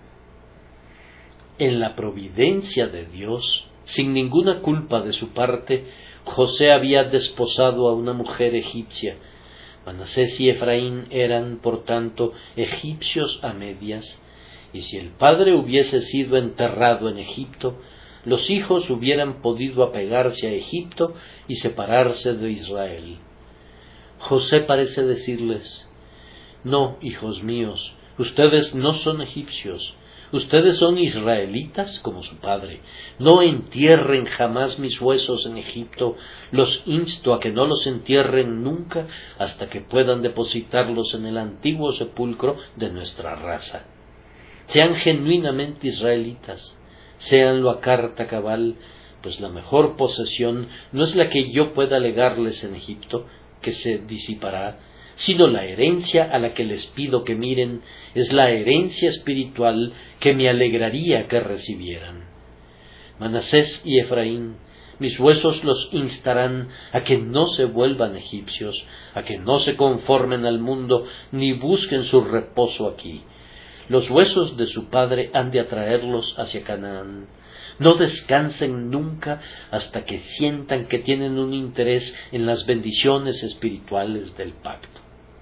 En la providencia de Dios, sin ninguna culpa de su parte, José había desposado a una mujer egipcia. Manasés y Efraín eran, por tanto, egipcios a medias, y si el padre hubiese sido enterrado en Egipto, los hijos hubieran podido apegarse a Egipto y separarse de Israel. José parece decirles: no, hijos míos, ustedes no son egipcios, ustedes son israelitas como su padre. No entierren jamás mis huesos en Egipto, los insto a que no los entierren nunca hasta que puedan depositarlos en el antiguo sepulcro de nuestra raza. Sean genuinamente israelitas, séanlo a carta cabal, pues la mejor posesión no es la que yo pueda legarles en Egipto, que se disipará, sino la herencia a la que les pido que miren, es la herencia espiritual que me alegraría que recibieran. Manasés y Efraín, mis huesos los instarán a que no se vuelvan egipcios, a que no se conformen al mundo, ni busquen su reposo aquí. Los huesos de su padre han de atraerlos hacia Canaán. No descansen nunca hasta que sientan que tienen un interés en las bendiciones espirituales del pacto.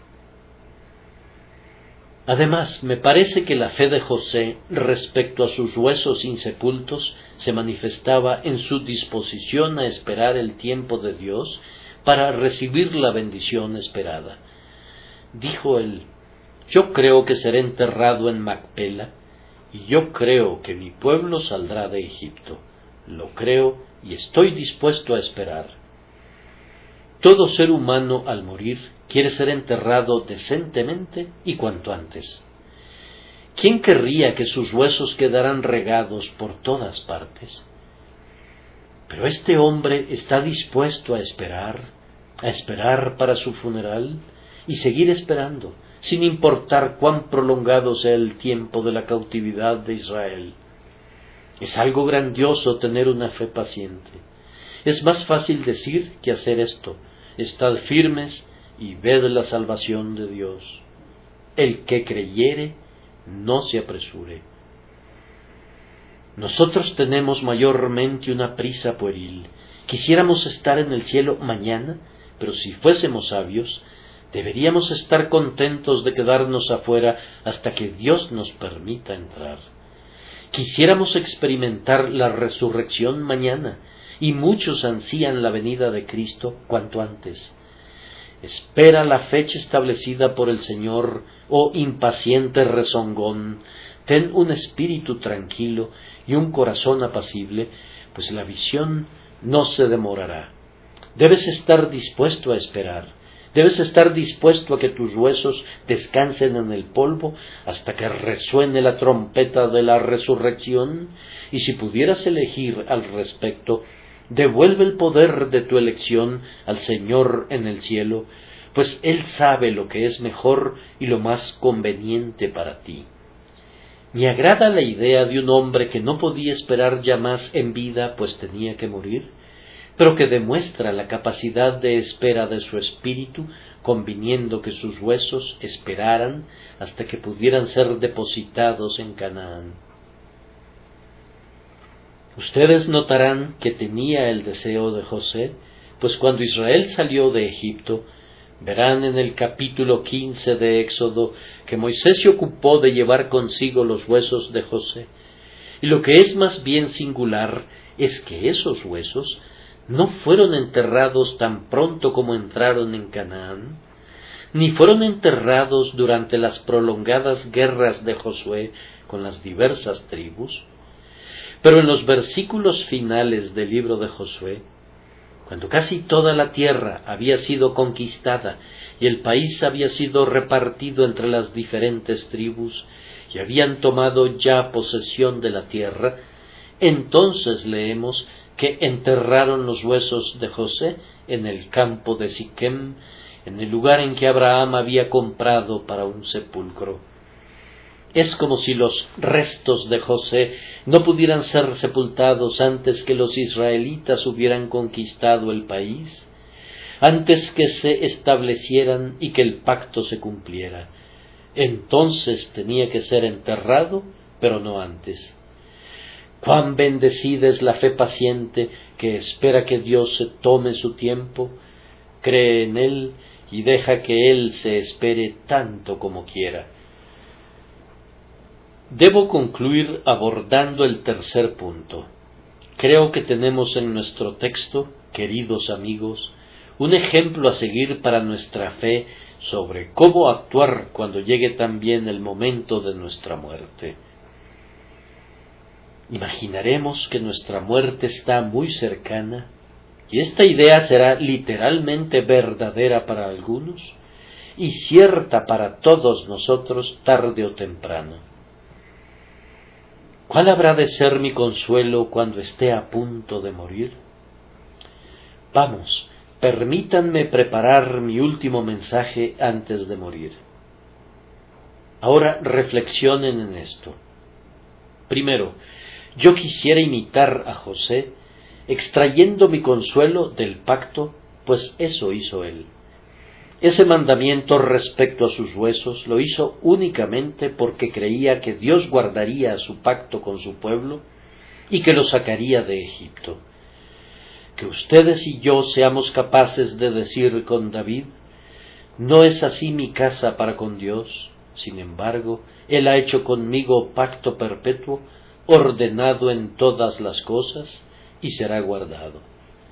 Además, me parece que la fe de José respecto a sus huesos insepultos se manifestaba en su disposición a esperar el tiempo de Dios para recibir la bendición esperada. Dijo él: yo creo que seré enterrado en Macpela, y yo creo que mi pueblo saldrá de Egipto. Lo creo y estoy dispuesto a esperar. Todo ser humano al morir quiere ser enterrado decentemente y cuanto antes. ¿Quién querría que sus huesos quedaran regados por todas partes? Pero este hombre está dispuesto a esperar para su funeral y seguir esperando, sin importar cuán prolongado sea el tiempo de la cautividad de Israel. Es algo grandioso tener una fe paciente. Es más fácil decir que hacer esto: estad firmes y ved la salvación de Dios. El que creyere, no se apresure. Nosotros tenemos mayormente una prisa pueril. Quisiéramos estar en el cielo mañana, pero si fuésemos sabios, Deberíamos estar contentos de quedarnos afuera hasta que Dios nos permita entrar. Quisiéramos experimentar la resurrección mañana, y muchos ansían la venida de Cristo cuanto antes. Espera la fecha establecida por el Señor, oh impaciente rezongón. Ten un espíritu tranquilo y un corazón apacible, pues la visión no se demorará. Debes estar dispuesto a esperar. Debes estar dispuesto a que tus huesos descansen en el polvo hasta que resuene la trompeta de la resurrección, y si pudieras elegir al respecto, devuelve el poder de tu elección al Señor en el cielo, pues Él sabe lo que es mejor y lo más conveniente para ti. Me agrada la idea de un hombre que no podía esperar ya más en vida, pues tenía que morir, pero que demuestra la capacidad de espera de su espíritu, conviniendo que sus huesos esperaran hasta que pudieran ser depositados en Canaán. Ustedes notarán que tenía el deseo de José, pues cuando Israel salió de Egipto, verán en el capítulo 15 de Éxodo que Moisés se ocupó de llevar consigo los huesos de José, y lo que es más bien singular es que esos huesos no fueron enterrados tan pronto como entraron en Canaán, ni fueron enterrados durante las prolongadas guerras de Josué con las diversas tribus, pero en los versículos finales del libro de Josué, cuando casi toda la tierra había sido conquistada y el país había sido repartido entre las diferentes tribus y habían tomado ya posesión de la tierra, entonces leemos que enterraron los huesos de José en el campo de Siquem, en el lugar en que Abraham había comprado para un sepulcro. Es como si los restos de José no pudieran ser sepultados antes que los israelitas hubieran conquistado el país, antes que se establecieran y que el pacto se cumpliera. Entonces tenía que ser enterrado, pero no antes. Cuán bendecida es la fe paciente que espera que Dios se tome su tiempo, cree en Él y deja que Él se espere tanto como quiera. Debo concluir abordando el tercer punto. Creo que tenemos en nuestro texto, queridos amigos, un ejemplo a seguir para nuestra fe sobre cómo actuar cuando llegue también el momento de nuestra muerte. Imaginaremos que nuestra muerte está muy cercana, y esta idea será literalmente verdadera para algunos, y cierta para todos nosotros tarde o temprano. ¿Cuál habrá de ser mi consuelo cuando esté a punto de morir? Vamos, permítanme preparar mi último mensaje antes de morir. Ahora reflexionen en esto. Primero, yo quisiera imitar a José, extrayendo mi consuelo del pacto, pues eso hizo él. Ese mandamiento respecto a sus huesos lo hizo únicamente porque creía que Dios guardaría su pacto con su pueblo y que lo sacaría de Egipto. Que ustedes y yo seamos capaces de decir con David: no es así mi casa para con Dios, sin embargo, Él ha hecho conmigo pacto perpetuo, ordenado en todas las cosas, y será guardado.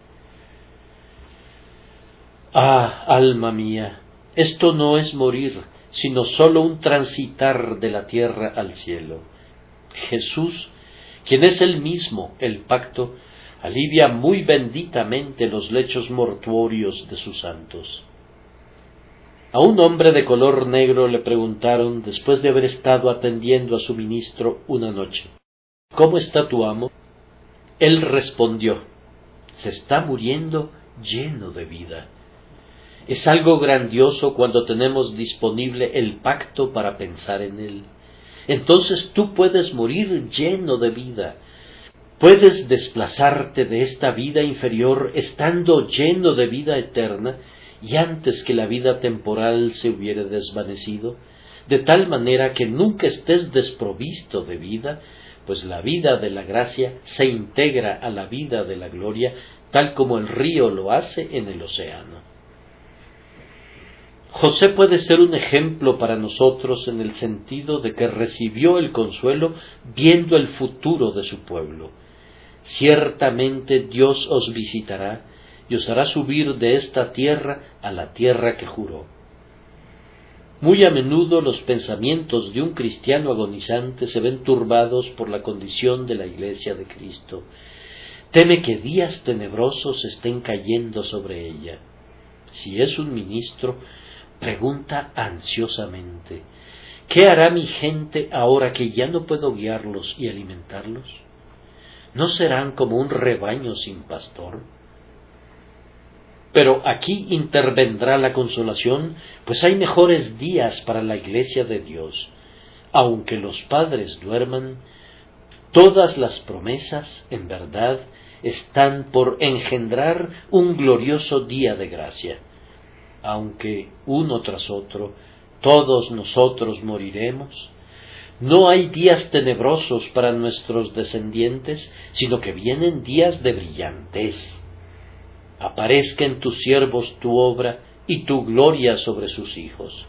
Ah, alma mía, esto no es morir, sino sólo un transitar de la tierra al cielo. Jesús, quien es él mismo el pacto, alivia muy benditamente los lechos mortuorios de sus santos. A un hombre de color negro le preguntaron, después de haber estado atendiendo a su ministro una noche: ¿cómo está tu amo? Él respondió: se está muriendo lleno de vida. Es algo grandioso cuando tenemos disponible el pacto para pensar en él. Entonces tú puedes morir lleno de vida. Puedes desplazarte de esta vida inferior estando lleno de vida eterna y antes que la vida temporal se hubiere desvanecido, de tal manera que nunca estés desprovisto de vida, pues la vida de la gracia se integra a la vida de la gloria, tal como el río lo hace en el océano. José puede ser un ejemplo para nosotros en el sentido de que recibió el consuelo viendo el futuro de su pueblo. Ciertamente Dios os visitará y os hará subir de esta tierra a la tierra que juró. Muy a menudo los pensamientos de un cristiano agonizante se ven turbados por la condición de la Iglesia de Cristo. Teme que días tenebrosos estén cayendo sobre ella. Si es un ministro, pregunta ansiosamente: ¿qué hará mi gente ahora que ya no puedo guiarlos y alimentarlos? ¿No serán como un rebaño sin pastor? Pero aquí intervendrá la consolación, pues hay mejores días para la Iglesia de Dios. Aunque los padres duerman, todas las promesas, en verdad, están por engendrar un glorioso día de gracia. Aunque uno tras otro todos nosotros moriremos, no hay días tenebrosos para nuestros descendientes, sino que vienen días de brillantez. Aparezca en tus siervos tu obra y tu gloria sobre sus hijos.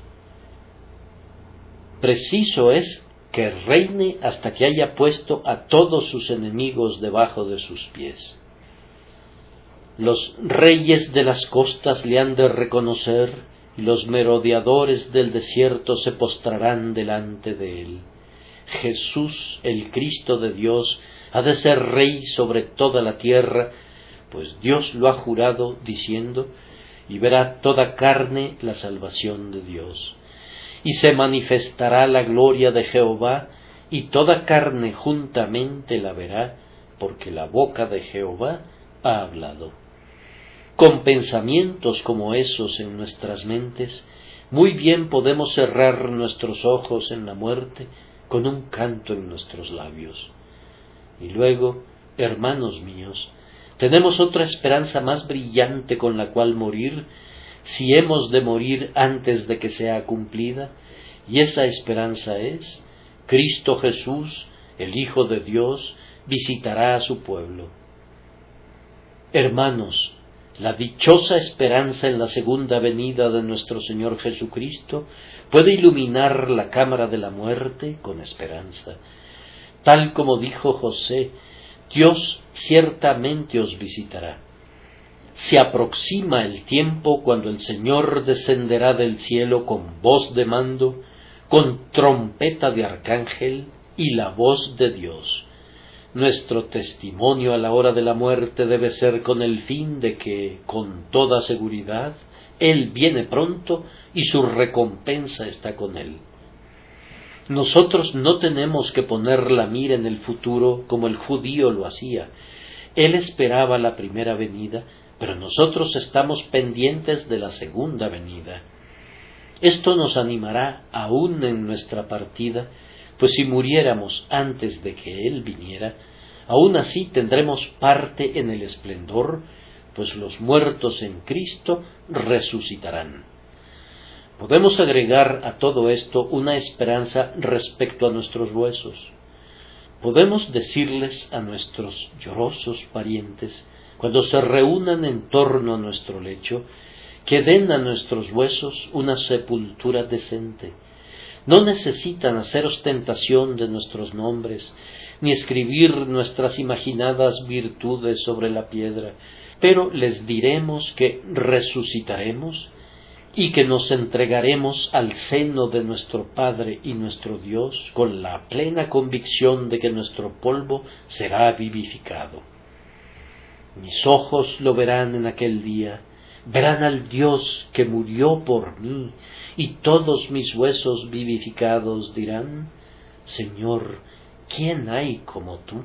Preciso es que reine hasta que haya puesto a todos sus enemigos debajo de sus pies. Los reyes de las costas le han de reconocer, y los merodeadores del desierto se postrarán delante de él. Jesús, el Cristo de Dios, ha de ser Rey sobre toda la tierra, pues Dios lo ha jurado, diciendo: y verá toda carne la salvación de Dios. Y se manifestará la gloria de Jehová, y toda carne juntamente la verá, porque la boca de Jehová ha hablado. Con pensamientos como esos en nuestras mentes, muy bien podemos cerrar nuestros ojos en la muerte, con un canto en nuestros labios. Y luego, hermanos míos, tenemos otra esperanza más brillante con la cual morir, si hemos de morir antes de que sea cumplida, y esa esperanza es: Cristo Jesús, el Hijo de Dios, visitará a su pueblo. Hermanos, la dichosa esperanza en la segunda venida de nuestro Señor Jesucristo puede iluminar la cámara de la muerte con esperanza. Tal como dijo José, Dios ciertamente os visitará. Se aproxima el tiempo cuando el Señor descenderá del cielo con voz de mando, con trompeta de arcángel y la voz de Dios. Nuestro testimonio a la hora de la muerte debe ser con el fin de que, con toda seguridad, Él viene pronto y su recompensa está con Él. Nosotros no tenemos que poner la mira en el futuro como el judío lo hacía. Él esperaba la primera venida, pero nosotros estamos pendientes de la segunda venida. Esto nos animará aún en nuestra partida, pues si muriéramos antes de que Él viniera, aún así tendremos parte en el esplendor, pues los muertos en Cristo resucitarán. Podemos agregar a todo esto una esperanza respecto a nuestros huesos. Podemos decirles a nuestros llorosos parientes, cuando se reúnan en torno a nuestro lecho, que den a nuestros huesos una sepultura decente. No necesitan hacer ostentación de nuestros nombres, ni escribir nuestras imaginadas virtudes sobre la piedra, pero les diremos que resucitaremos y que nos entregaremos al seno de nuestro Padre y nuestro Dios con la plena convicción de que nuestro polvo será vivificado. Mis ojos lo verán en aquel día, verán al Dios que murió por mí, y todos mis huesos vivificados dirán: Señor, ¿quién hay como tú?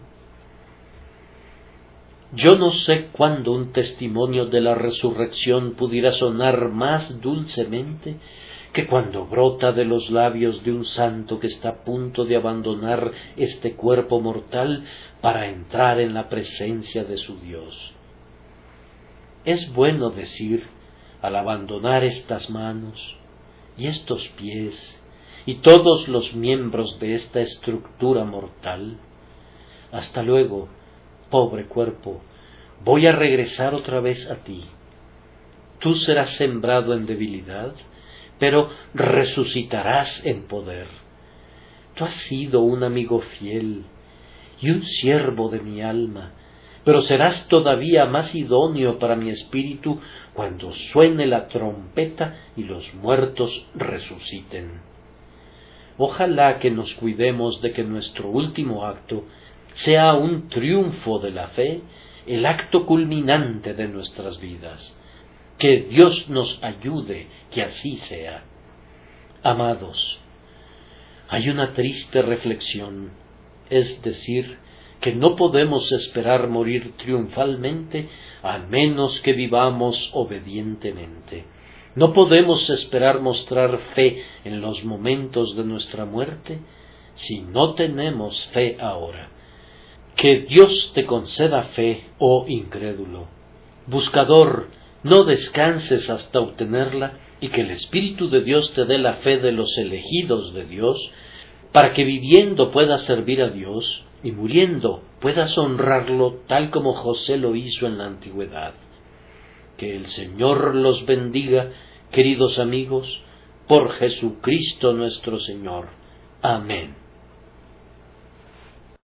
Yo no sé cuándo un testimonio de la resurrección pudiera sonar más dulcemente que cuando brota de los labios de un santo que está a punto de abandonar este cuerpo mortal para entrar en la presencia de su Dios. Es bueno decir, al abandonar estas manos y estos pies y todos los miembros de esta estructura mortal: hasta luego, pobre cuerpo, voy a regresar otra vez a ti. Tú serás sembrado en debilidad, pero resucitarás en poder. Tú has sido un amigo fiel y un siervo de mi alma, pero serás todavía más idóneo para mi espíritu cuando suene la trompeta y los muertos resuciten. Ojalá que nos cuidemos de que nuestro último acto sea un triunfo de la fe, el acto culminante de nuestras vidas. Que Dios nos ayude que así sea. Amados, hay una triste reflexión, es decir, que no podemos esperar morir triunfalmente a menos que vivamos obedientemente. No podemos esperar mostrar fe en los momentos de nuestra muerte si no tenemos fe ahora. Que Dios te conceda fe, oh incrédulo. Buscador, no descanses hasta obtenerla, y que el Espíritu de Dios te dé la fe de los elegidos de Dios, para que viviendo puedas servir a Dios, y muriendo puedas honrarlo tal como José lo hizo en la antigüedad. Que el Señor los bendiga, queridos amigos, por Jesucristo nuestro Señor. Amén.